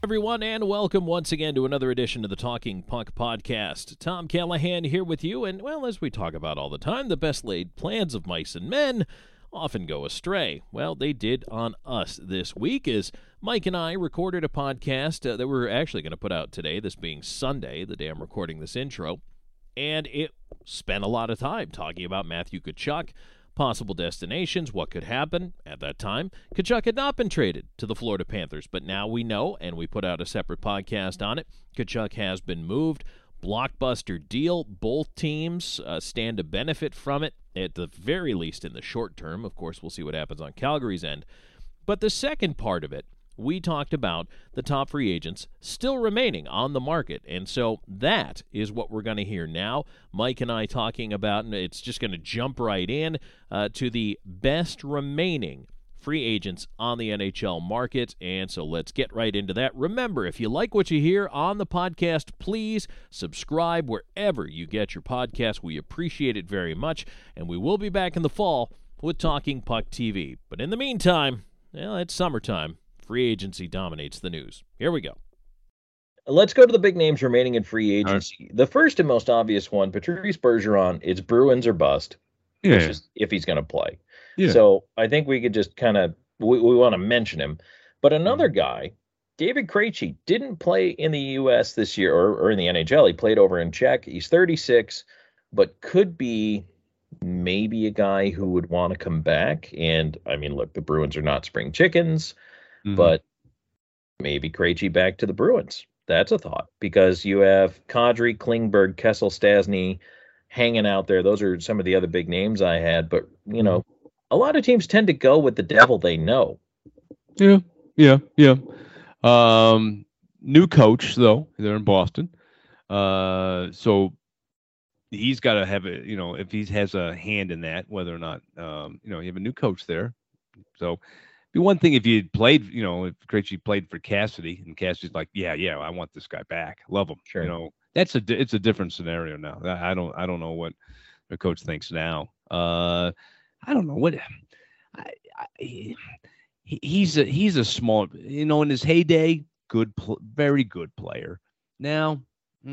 Everyone, and welcome once again to another edition of the Talking Puck podcast. Tom Callahan here with you, and well, as we talk about all the time, the best laid plans of mice and men often go astray. Well, they did on us this week as Mike and I recorded a podcast that we're actually going to put out today, this being Sunday, the day I'm recording this intro, and it spent a lot of time talking about Matthew Tkachuk, possible destinations, what could happen. At that time, Tkachuk had not been traded to the Florida Panthers, but now we know, and we put out a separate podcast on it, Tkachuk has been moved. Blockbuster deal. Both teams stand to benefit from it, at the very least in the short term. Of course, we'll see what happens on Calgary's end. But the second part of it, we talked about the top free agents still remaining on the market. And so that is what we're going to hear now. Mike and I talking about, and it's just going to jump right in to the best remaining free agents on the NHL market. And so let's get right into that. Remember, if you like what you hear on the podcast, please subscribe wherever you get your podcast. We appreciate it very much. And we will be back in the fall with Talking Puck TV. But in the meantime, well, it's summertime. Free agency dominates the news. Here we go. Let's go to the big names remaining in free agency. Right. The first and most obvious one, Patrice Bergeron, it's Bruins or bust. Yeah. Just if he's going to play. Yeah. So I think we could just kind of, we want to mention him. But another guy, David Krejci, didn't play in the U.S. this year or in the NHL. He played over in Czech. He's 36, but could be maybe a guy who would want to come back. And, I mean, look, the Bruins are not spring chickens. But maybe Krejci back to the Bruins. That's a thought, because you have Kadri, Klingberg, Kessel, Stastny hanging out there. Those are some of the other big names I had. But, you know, a lot of teams tend to go with the devil they know. Yeah. New coach, though. They're in Boston. So he's got to have it, if he has a hand in that, whether or not, you have a new coach there. So be one thing if you played, if Krejci played for Cassidy and Cassidy's like, yeah, I want this guy back, love him. Sure. It's a different scenario now. I don't know what the coach thinks now. I don't know what. He's a small, in his heyday, very good player. Now,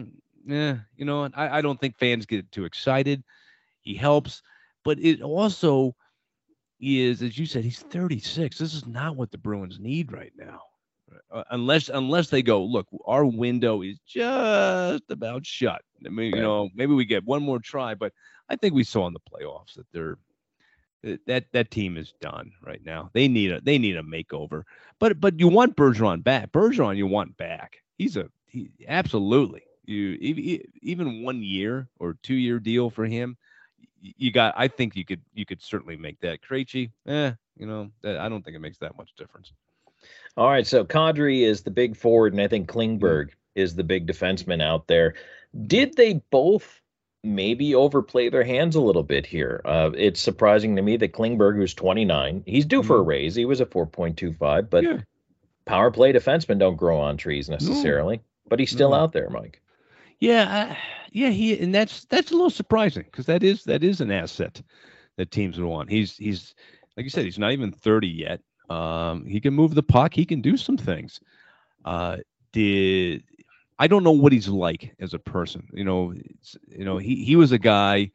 I don't think fans get too excited. He helps, but it also is, as you said, he's 36. This is not what the Bruins need right now, unless they go, look, our window is just about shut. I mean, maybe we get one more try, but I think we saw in the playoffs that that team is done right now. They need a makeover. But you want Bergeron back. Bergeron you want back. He absolutely. Even 1 year or 2 year deal for him. I think you could certainly make that. Krejci, I don't think it makes that much difference. All right, so Kadri is the big forward, and I think Klingberg is the big defenseman out there. Did they both maybe overplay their hands a little bit here? It's surprising to me that Klingberg, who's 29, he's due for a raise. He was a 4.25, but power play defensemen don't grow on trees necessarily. But he's still out there, Mike. Yeah, and that's a little surprising, because that is an asset that teams would want. He's like you said, he's not even 30 yet. He can move the puck. He can do some things. I don't know what he's like as a person. He was a guy.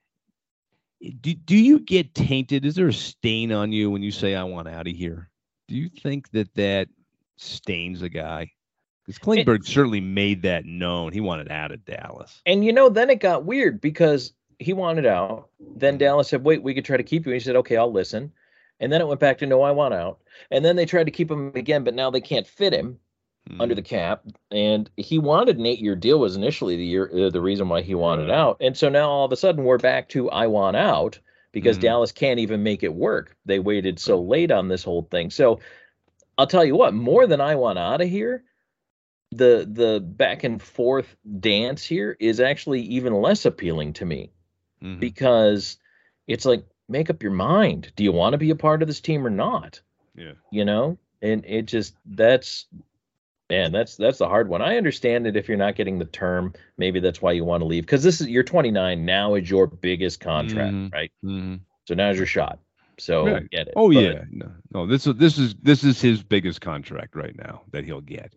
Do you get tainted? Is there a stain on you when you say I want out of here? Do you think that stains a guy? Because Klingberg certainly made that known. He wanted out of Dallas. And, then it got weird because he wanted out. Then Dallas said, wait, we could try to keep you. And he said, okay, I'll listen. And then it went back to, no, I want out. And then they tried to keep him again, but now they can't fit him under the cap. And he wanted an 8-year deal was initially the reason why he wanted out. And so now all of a sudden we're back to I want out because Dallas can't even make it work. They waited so late on this whole thing. So I'll tell you what, more than I want out of here, the back and forth dance here is actually even less appealing to me because it's like, make up your mind. Do you want to be a part of this team or not? Yeah. And it just, that's the hard one. I understand it if you're not getting the term, maybe that's why you want to leave. Because you're 29, now is your biggest contract, right? So now's your shot. So get it. Oh, but, yeah. No, this is his biggest contract right now that he'll get.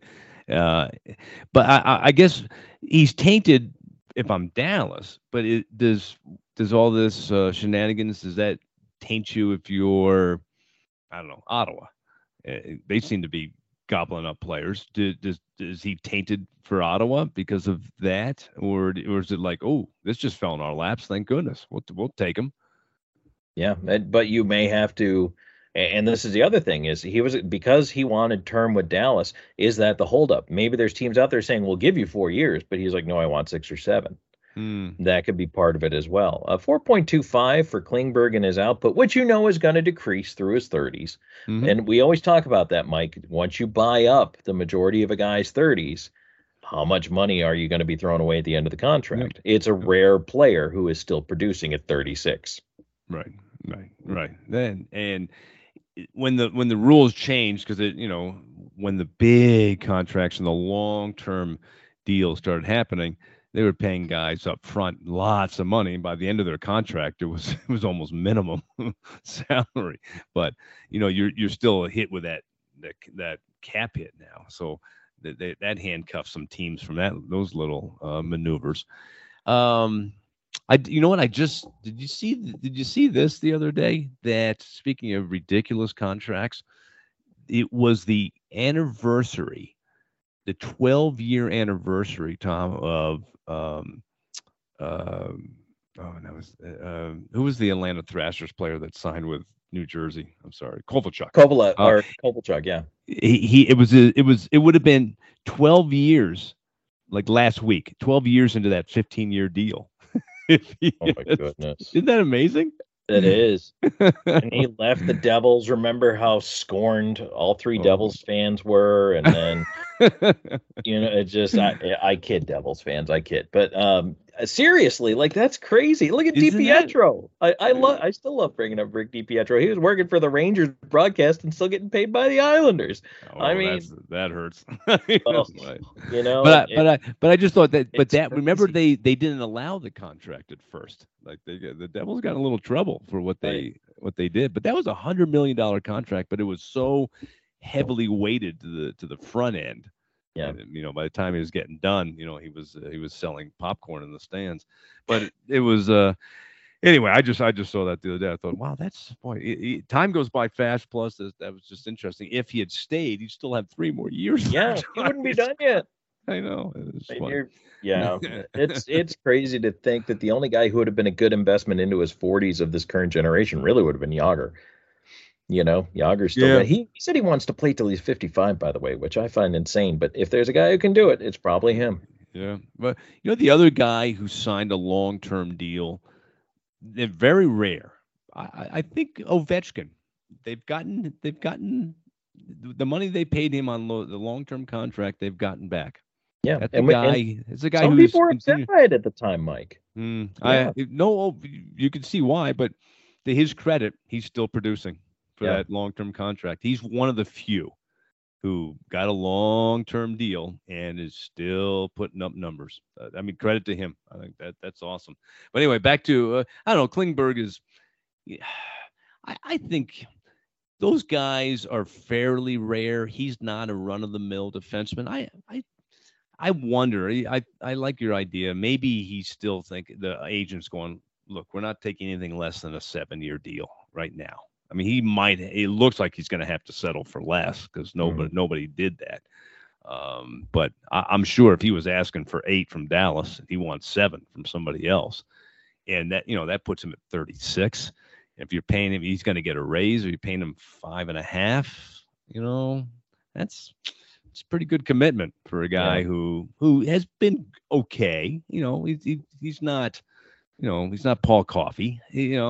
But I guess he's tainted if I'm Dallas. But does all this shenanigans, does that taint you if you're, I don't know, Ottawa? They seem to be gobbling up players. Is he tainted for Ottawa because of that, or is it like, oh, this just fell in our laps? Thank goodness. We'll take him. Yeah, but you may have to. And this is the other thing, is because he wanted term with Dallas. Is that the holdup? Maybe there's teams out there saying we'll give you 4 years, but he's like, no, I want 6 or 7. That could be part of it as well. 4.25 for Klingberg and his output, which is going to decrease through his 30s. And we always talk about that, Mike. Once you buy up the majority of a guy's 30s, how much money are you going to be throwing away at the end of the contract? It's a rare player who is still producing at 36. Right. Then and when the rules changed, because when the big contracts and the long-term deals started happening, they were paying guys up front lots of money. By the end of their contract, it was almost minimum salary. But you're still hit with that cap hit now. So that handcuffs some teams from those little maneuvers. Did you see this the other day? That, speaking of ridiculous contracts, it was the anniversary, the 12-year anniversary, Tom, of who was the Atlanta Thrashers player that signed with New Jersey? I'm sorry, Kovalchuk. Kovalchuk, yeah. It would have been 12 years, like last week, 12 years into that 15-year deal. Oh my goodness. Isn't that amazing? It is. And he left the Devils. Remember how scorned all 3 Devils fans were? And then, it's just, I kid Devils fans. I kid. But seriously, like, that's crazy. Look at DiPietro. I still love bringing up Rick DiPietro. He was working for the Rangers broadcast and still getting paid by the Islanders. I mean, that hurts. But I just thought that. But crazy. Remember, they didn't allow the contract at first. Like, the Devils got in a little trouble for what they did. But that was $100 million contract. But it was so heavily weighted to the front end. Yeah. And, by the time he was getting done, he was selling popcorn in the stands. But it was anyway. I just saw that the other day. I thought, wow, time goes by fast. Plus, that was just interesting. If he had stayed, he'd still have 3 more years. Yeah, he wouldn't be done yet. I know. It's crazy to think that the only guy who would have been a good investment into his 40s of this current generation really would have been Jágr. Jágr's still. Yeah. He said he wants to play till he's 55, by the way, which I find insane. But if there's a guy who can do it, it's probably him. Yeah, but the other guy who signed a long-term deal, they're very rare. I think Ovechkin. They've gotten the money they paid him on the long-term contract. They've gotten back. Yeah, that's a guy. It's a guy some who's people were excited at the time, Mike. You can see why, but to his credit, he's still producing for that long-term contract. He's one of the few who got a long-term deal and is still putting up numbers. Credit to him. I think that's awesome. But anyway, back to I don't know. Klingberg is. I think those guys are fairly rare. He's not a run-of-the-mill defenseman. I wonder. I like your idea. Maybe he's still thinking, the agent's going, look, we're not taking anything less than a 7-year deal right now. It looks like he's going to have to settle for less because nobody did that. But I'm sure if he was asking for 8 from Dallas, he wants 7 from somebody else. And that puts him at 36. If you're paying him, he's going to get a raise, or you're paying him 5.5, it's a pretty good commitment for a guy who has been okay. He's not, he's not Paul Coffey.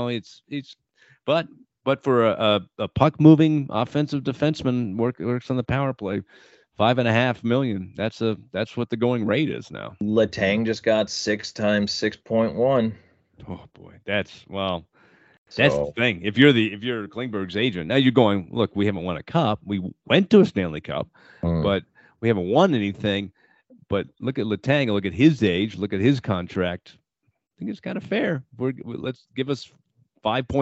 But for a puck moving offensive defenseman works on the power play, $5.5 million. That's what the going rate is now. Letang just got 6 times 6.1. Oh boy, that's the thing. If you're Klingberg's agent, now you're going, look, we haven't won a cup. We went to a Stanley Cup, but we haven't won anything. But look at Letang, look at his age, look at his contract. I think it's kind of fair. Let's give us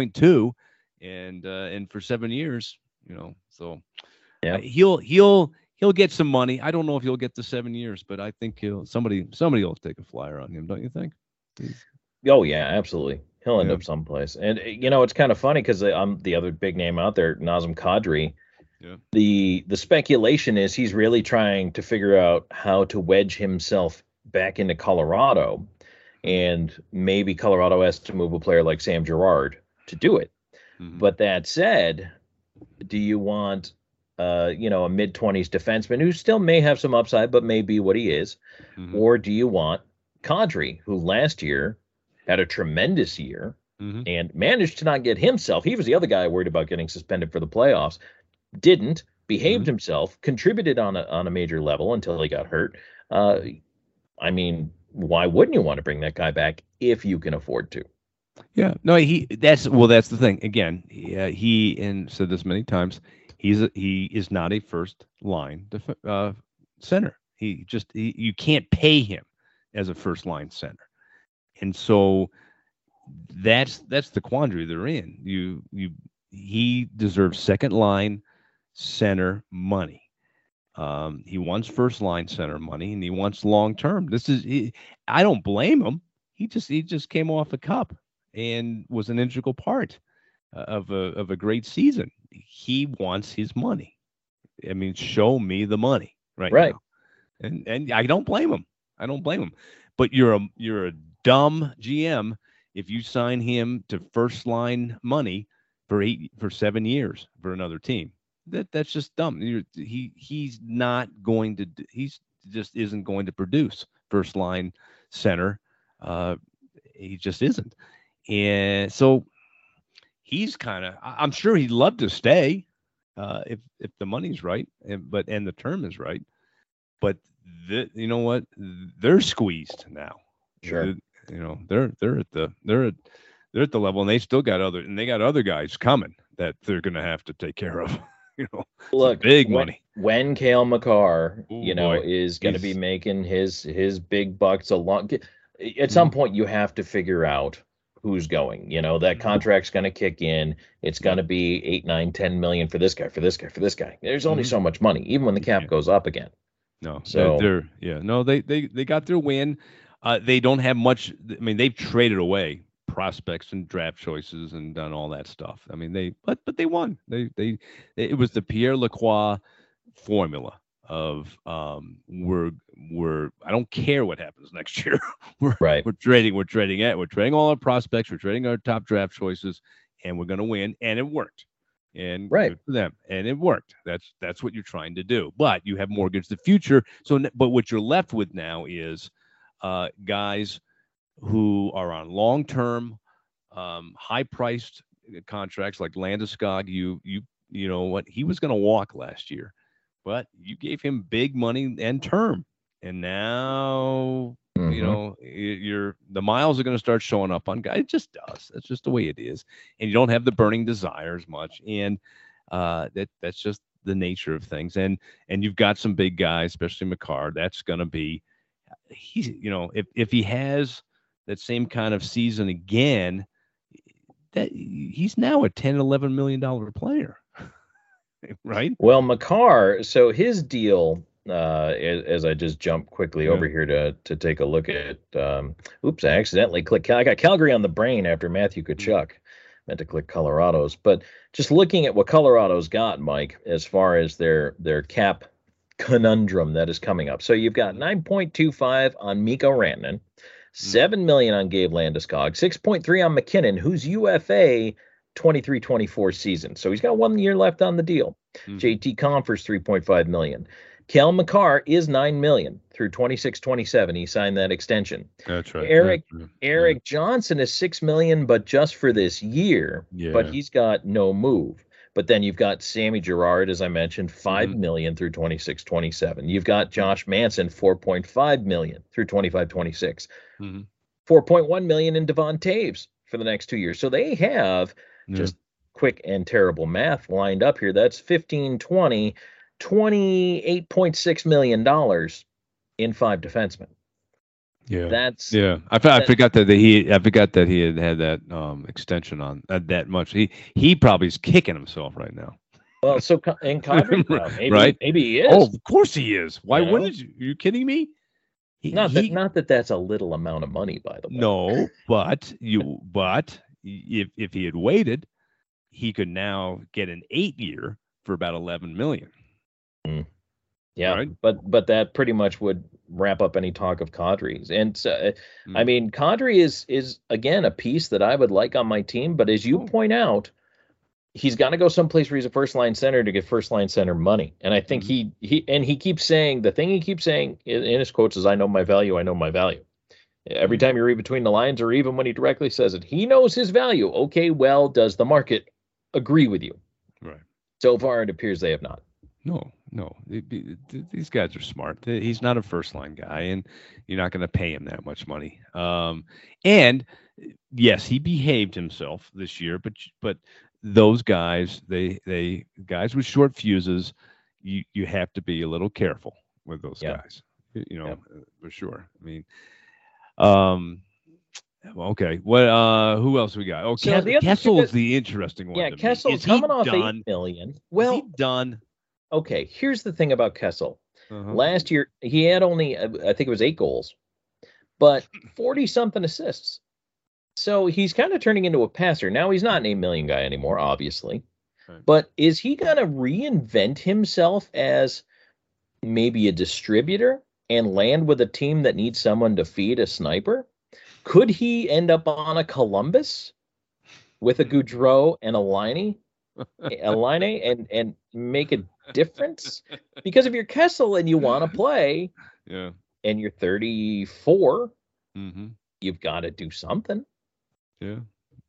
5.2, and for 7 years, So he'll he'll get some money. I don't know if he'll get the 7 years, but I think somebody will take a flyer on him, don't you think? Oh yeah, absolutely. He'll end up someplace. And it's kind of funny because I'm the other big name out there, Nazem Kadri. Yeah. The speculation is he's really trying to figure out how to wedge himself back into Colorado, and maybe Colorado has to move a player like Sam Girard to do it. Mm-hmm. But that said, do you want a mid-20s defenseman who still may have some upside but may be what he is, or do you want Kadri, who last year had a tremendous year and managed to not get himself? He was the other guy worried about getting suspended for the playoffs. Didn't, behaved himself, contributed on a major level until he got hurt. I mean, why wouldn't you want to bring that guy back if you can afford to? Yeah, no, that's the thing. Again, he and said this many times. He is not a first line center. You can't pay him as a first line center, and so that's the quandary they're in. He deserves second line center money. He wants first line center money, and he wants long term. I don't blame him. He just came off a cup and was an integral part of a great season. He wants his money. I mean, show me the money right now. And I don't blame him. But you're a dumb GM if you sign him to first line money for 7 years for another team. That's just dumb. He's not going to. He's just isn't going to produce first line center. He just isn't. And so he's kind of. I'm sure he'd love to stay if the money's right and the term is right. But you know what? They're squeezed now. Sure. They're at the level, and they still got other guys coming that they're going to have to take care of. Look, big money. When Cale Makar, is going to be making his big bucks at some point, you have to figure out who's going. That contract's going to kick in. It's going to be 8, 9, 10 million for this guy, for this guy, for this guy. There's only so much money, even when the cap goes up again. No, so they got their win. They don't have much. I mean, they've traded away prospects and draft choices and done all that stuff. I mean, but they won. It was the Pierre Lacroix formula of we're I don't care what happens next year. We're trading all our prospects, we're trading our top draft choices, and we're going to win. And it worked. And good for them. And it worked. That's what you're trying to do. But you have mortgaged the future. But what you're left with now is guys who are on long-term, high-priced contracts like Landeskog. You know what? He was going to walk last year, but you gave him big money and term, and now the miles are going to start showing up on guys. It just does. That's just the way it is, and you don't have the burning desire as much, and that's just the nature of things. And you've got some big guys, especially Makar. That's going to be if he has that same kind of season again, that he's now a $10-11 million player, right? Well, Makar, so his deal, as I just jumped quickly over here to take a look at, I accidentally clicked. I got Calgary on the brain after Matthew Tkachuk. Meant to click Colorado's, but just looking at what Colorado's got, Mike, as far as their cap conundrum that is coming up. So you've got 9.25 on Mikko Rantanen, $7 million on Gabe Landeskog, 6.3 on McKinnon, who's UFA 23-24 season. So he's got 1 year left on the deal. JT Compher's $3.5 million. Cale Makar is $9 million through 26-27. He signed that extension. That's right. Eric Johnson is $6 million, but just for this year. Yeah. But he's got no move. But then you've got Sammy Girard, as I mentioned, $5 million through 26-27. You've got Josh Manson, $4.5 million through 25-26. $4.1 million in Devon Taves for the next 2 years. So they have just quick and terrible math lined up here. That's 15, 20, $28.6 million in 5 defensemen. Yeah, I forgot that he had that extension on that much. He probably is kicking himself right now. Well, so in Kadri, well, Right? maybe he is. Oh, of course he is. Why You know? wouldn't you? Are you kidding me? Not that that's a little amount of money, by the way. No, but if he had waited, he could now get an 8-year for about $11 million. Yeah, Right? but that pretty much would wrap up any talk of Kadri's. And so, I Mm. mean, Kadri is again a piece that I would like on my team. But as you point out, he's got to go someplace where he's a first line center to get first line center money. And I think he keeps saying, the thing he keeps saying in his quotes is, "I know my value. I know my value." Every time you read between the lines, or even when he directly says it, he knows his value. Okay, well, does the market agree with you? Right. So far, it appears they have not. No. These guys are smart. He's not a first line guy, and you're not going to pay him that much money. And yes, he behaved himself this year, but those guys, they guys with short fuses, you have to be a little careful with those guys. For sure. I mean, okay. What? Who else we got? Oh, So the other Kessel two is the interesting one. Yeah, to me. Kessel's Is he coming off done? $8 million. Is Well, he done? okay. Here's the thing about Kessel. Uh-huh. Last year, he had only, I think it was 8 goals, but 40-something assists. So he's kind of turning into a passer. Now he's not an $8 million guy anymore, obviously. Right. But is he going to reinvent himself as maybe a distributor and land with a team that needs someone to feed a sniper? Could he end up on a Columbus with a Goudreau and a Line and make a difference? Because if you're Kessel and you want to play, Yeah. and you're 34, Mm-hmm. you've got to do something. Yeah.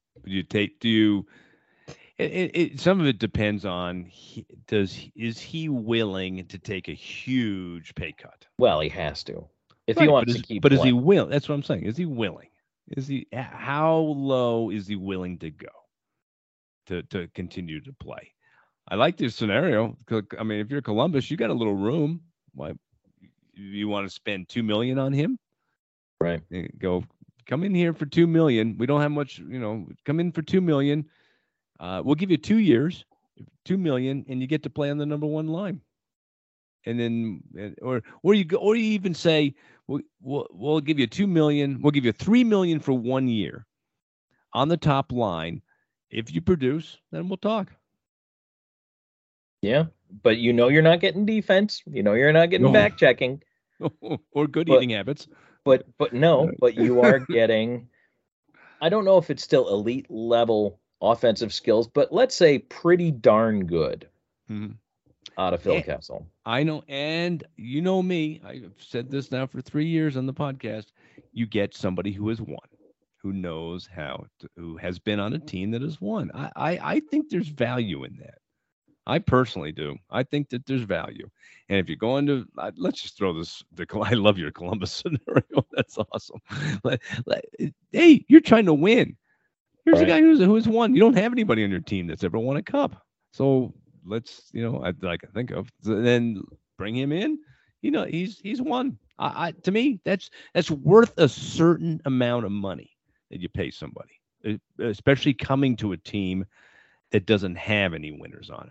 Some of it depends on is he willing to take a huge pay cut? Well, he has to if Right, he wants to keep. But is he playing. willing? That's what I'm saying. Is he willing? How low is he willing to go to continue to play? I like this scenario. I mean, if you're Columbus, you got a little room. Why you want to spend $2 million on him? Right. Come in here for $2 million. We don't have much, come in for $2 million. We'll give you 2 years, $2 million, and you get to play on the number 1 line. And then, or you even say, we'll give you $2 million. We'll give you $3 million for 1 year on the top line. If you produce, then we'll talk. Yeah, but you're not getting defense. You're not getting back checking or good eating habits. But you are getting. I don't know if it's still elite level offensive skills, but let's say pretty darn good out of Phil Kessel. I know, and you know me. I've said this now for 3 years on the podcast. You get somebody who has won, who knows who has been on a team that has won. I think there's value in that. I personally do. I think that there's value. And if you're going to, let's just throw this. I love your Columbus scenario. That's awesome. Hey, you're trying to win. Here's a guy who's won. You don't have anybody on your team that's ever won a cup. So let's, I can think of. Then bring him in. He's won. To me, that's worth a certain amount of money that you pay somebody, especially coming to a team that doesn't have any winners on it.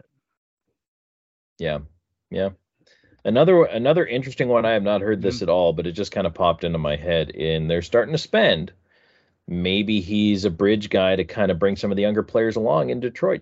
Yeah. Another interesting one. I have not heard this at all, but it just kind of popped into my head. And they're starting to spend. Maybe he's a bridge guy to kind of bring some of the younger players along in Detroit.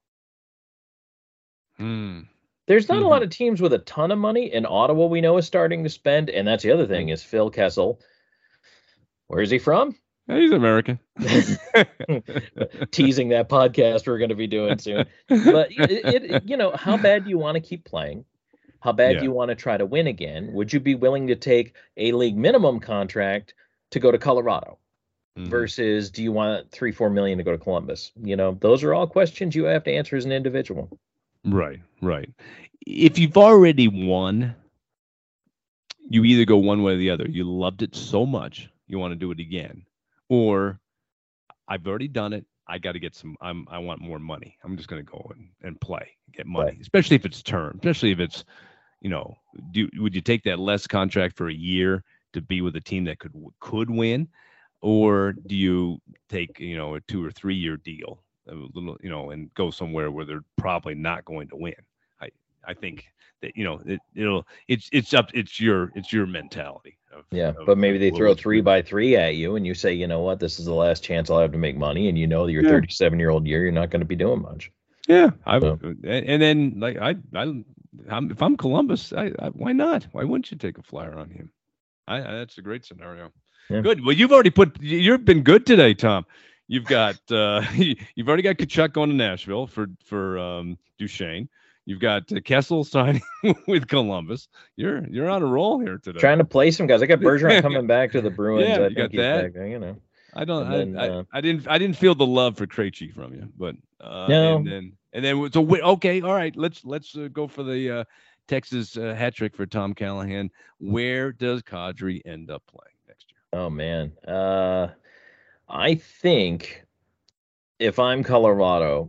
There's not a lot of teams with a ton of money. And Ottawa, we know, is starting to spend. And that's the other thing is Phil Kessel. Where is he from? He's American. Teasing that podcast we're going to be doing soon. But how bad do you want to keep playing? How bad do you want to try to win again? Would you be willing to take a league minimum contract to go to Colorado versus do you want $3-4 million to go to Columbus? Those are all questions you have to answer as an individual. Right. If you've already won, you either go one way or the other. You loved it so much, you want to do it again. Or I've already done it. I got to get I want more money. I'm just going to go and play, get money, especially if it's term, especially if it's, would you take that less contract for a year to be with a team that could win? Or do you take, a 2 or 3 year deal a little, and go somewhere where they're probably not going to win. I think that it's your mentality. Yeah, but maybe they throw which 3x3 at you, and you say, you know what, this is the last chance I'll have to make money, and you know that your 37-year-old year, you're not going to be doing much. Yeah, So. and then like if I'm Columbus, why not? Why wouldn't you take a flyer on him? That's a great scenario. Yeah. Good. Well, you've been good today, Tom. You've got you've already got Tkachuk going to Nashville for Duchesne. You've got Kessel signing with Columbus. You're on a roll here today. Trying to play some guys. I got Bergeron coming back to the Bruins. Yeah, I you think got he's that. back there, I don't. Then, I didn't feel the love for Krejci from you, but no. And then so okay, all right. Let's go for the Texas hat trick for Tom Callahan. Where does Kadri end up playing next year? Oh man, I think if I'm Colorado,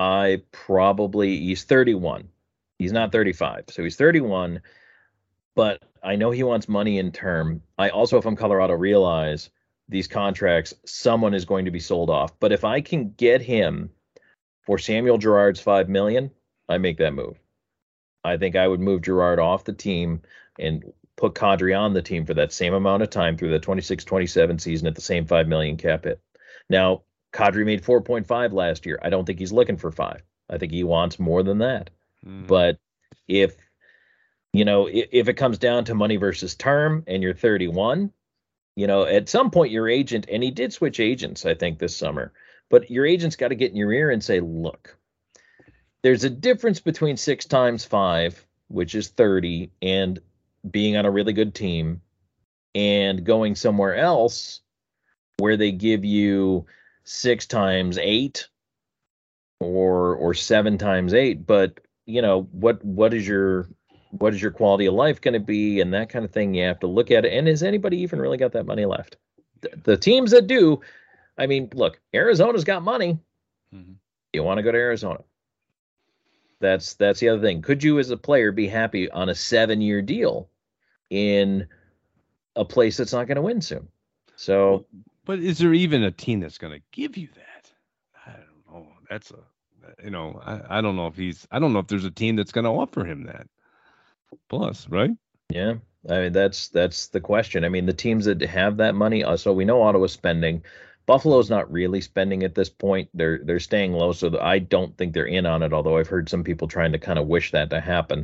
he's 31. He's not 35, so he's 31. But I know he wants money in term. I also, if I'm Colorado, realize these contracts, someone is going to be sold off. But if I can get him for Samuel Girard's $5 million, I make that move. I think I would move Girard off the team and put Kadri on the team for that same amount of time through the 26-27 season at the same $5 million cap hit. Now, Kadri made 4.5 last year. I don't think he's looking for 5. I think he wants more than that. But if it comes down to money versus term and you're 31, at some point your agent, and he did switch agents, I think, this summer, but your agent's got to get in your ear and say, look, there's a difference between 6 times 5, which is 30, and being on a really good team and going somewhere else where they give you 6 times 8 or 7 times 8. But what is your quality of life going to be, and that kind of thing. You have to look at it. And has anybody even really got that money left? The teams that do, I mean, look, Arizona's got money. Mm-hmm. You want to go to Arizona. That's the other thing. Could you as a player be happy on a 7-year deal in a place that's not going to win soon? So, but is there even a team that's going to give you that? I don't know. That's I don't know if there's a team that's going to offer him that. Plus, right? Yeah. I mean, that's the question. I mean, the teams that have that money, so we know Ottawa's spending. Buffalo's not really spending at this point. They're staying low, so I don't think they're in on it, although I've heard some people trying to kind of wish that to happen.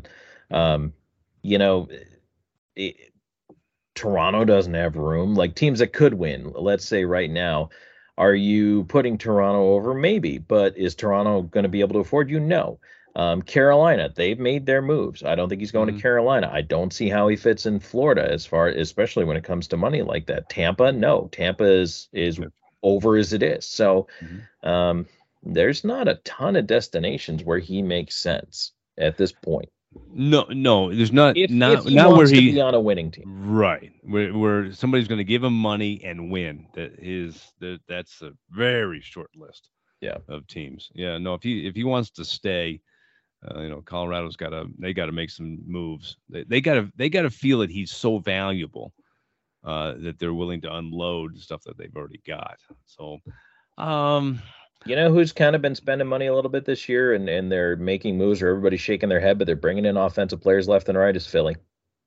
Toronto doesn't have room. Like teams that could win, let's say right now, are you putting Toronto over? Maybe, but is Toronto going to be able to afford you? No. Carolina, they've made their moves. I don't think he's going to Carolina. I don't see how he fits in Florida especially when it comes to money like that. Tampa, no. Tampa is over as it is. So there's not a ton of destinations where he makes sense at this point. No, there's not. If not he not wants where to he be on a winning team, right? Where somebody's going to give him money and win. That's a very short list. Yeah. Of teams. Yeah. No. If he wants to stay, Colorado's got to make some moves. They got to feel that he's so valuable that they're willing to unload stuff that they've already got. So, who's kind of been spending money a little bit this year and they're making moves, or everybody's shaking their head, but they're bringing in offensive players left and right, is Philly.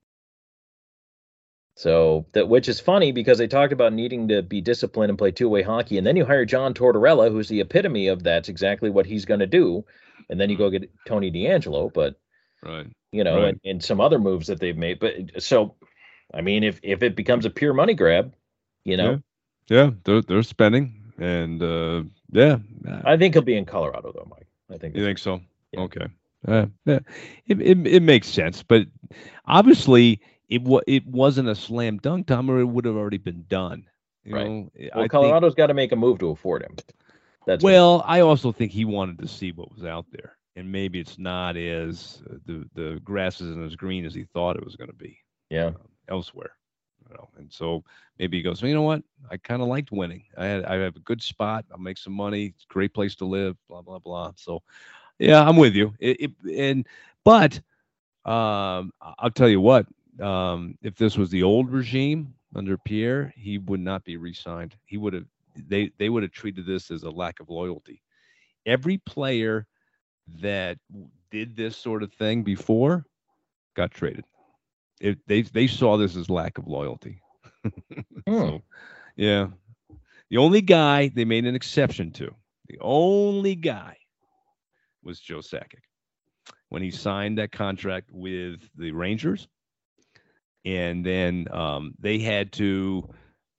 So which is funny because they talked about needing to be disciplined and play two-way hockey, and then you hire John Tortorella, who's the epitome of that's exactly what he's going to do, and then you go get Tony DeAngelo, but right, and some other moves that they've made. But so, I mean, if it becomes a pure money grab, yeah, they're spending, and I think he'll be in Colorado though, Mike. I think. You think so? Yeah. Okay. It makes sense, but obviously it wasn't a slam dunk, Tom, or it would have already been done. Well, Colorado's got to make a move to afford him. I also think he wanted to see what was out there, and maybe it's not as the grass isn't as green as he thought it was going to be. Yeah. Elsewhere, and so maybe he goes, you know what? I kind of liked winning. I have a good spot. I'll make some money. It's a great place to live. Blah blah blah. So, yeah, I'm with you. But I'll tell you what. If this was the old regime under Pierre, he would not be re-signed. He would have. They would have treated this as a lack of loyalty. every player that did this sort of thing before got traded. They saw this as lack of loyalty. So, yeah. The only guy they made an exception to, the only guy was Joe Sakic when he signed that contract with the Rangers. And then they had to,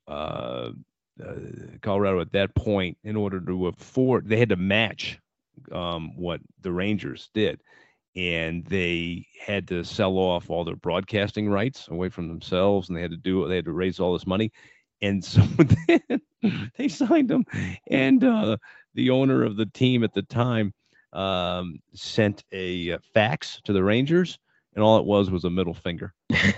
Colorado at that point, in order to afford, they had to match what the Rangers did. And they had to sell off all their broadcasting rights away from themselves. And they had to raise all this money. And so then they signed him. And the owner of the team at the time sent a fax to the Rangers. And all it was a middle finger.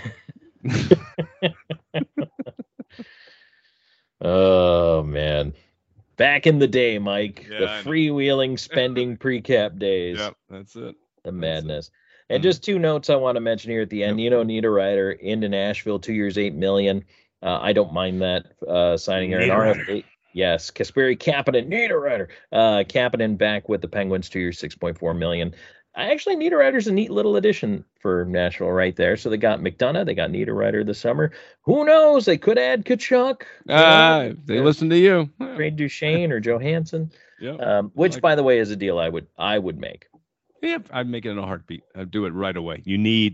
Oh, man. Back in the day, Mike, Yeah, the freewheeling spending pre-cap days. Yep, that's it. The madness. And just two notes I want to mention here at the end. Niederreiter into Nashville, 2 years, $8 million. I don't mind that signing her an RFA. Yes, Kasperi Kapanen, Niederreiter. Kapanen back with the Penguins, 2 years, $6.4 million. Actually, Niederreiter's a neat little addition for Nashville right there. So they got McDonough, they got Niederreiter this summer. Who knows? They could add Kachuk. They listen to you. Trade Duchesne or Johansson. Yeah. Which, by the way, is a deal I would make. Yeah, I'd make it in a heartbeat. I'd do it right away. They need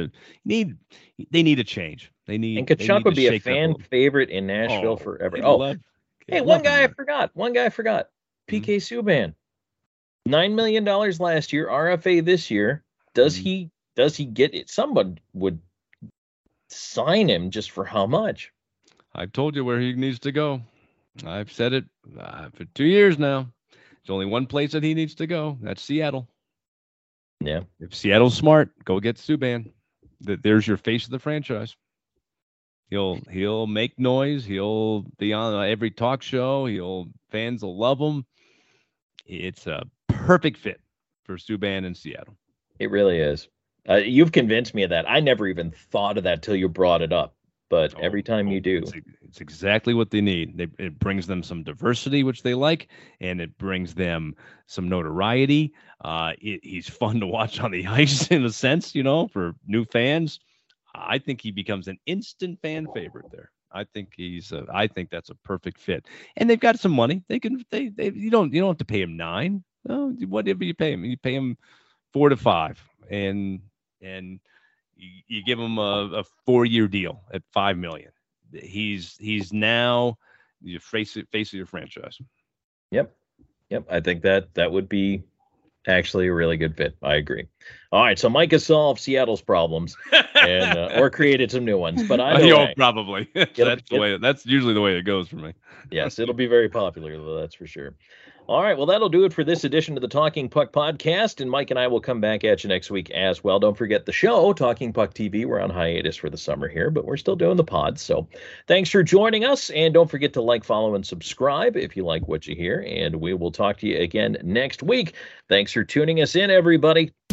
a change. They need. And Kachuk would be a fan favorite in Nashville forever. One guy I forgot. PK Subban. $9 million last year, RFA this year. Does he get it? Someone would sign him just for how much? I've told you where he needs to go. I've said it for 2 years now. There's only one place that he needs to go. That's Seattle. Yeah. If Seattle's smart, go get Subban. There's your face of the franchise. He'll make noise. He'll be on every talk show. Fans will love him. It's a perfect fit for Subban in Seattle. It really is. You've convinced me of that. I never even thought of that till you brought it up. But every time you do, it's exactly what they need. It brings them some diversity, which they like, and it brings them some notoriety. He's fun to watch on the ice in a sense, for new fans. I think he becomes an instant fan favorite there. I think I think that's a perfect fit, and they've got some money. You don't have to pay him $9. No, whatever you pay him 4 to 5, and you give him a 4-year deal at $5 million. He's now the face of your franchise. Yep. I think that would be actually a really good fit. I agree. All right, so Mike has solved Seattle's problems and or created some new ones. But probably that's usually the way it goes for me. Yes, it'll be very popular though, that's for sure. All right, well, that'll do it for this edition of the Talking Puck podcast, and Mike and I will come back at you next week as well. Don't forget the show, Talking Puck TV. We're on hiatus for the summer here, but we're still doing the pod. So thanks for joining us, and don't forget to like, follow, and subscribe if you like what you hear, and we will talk to you again next week. Thanks for tuning us in, everybody.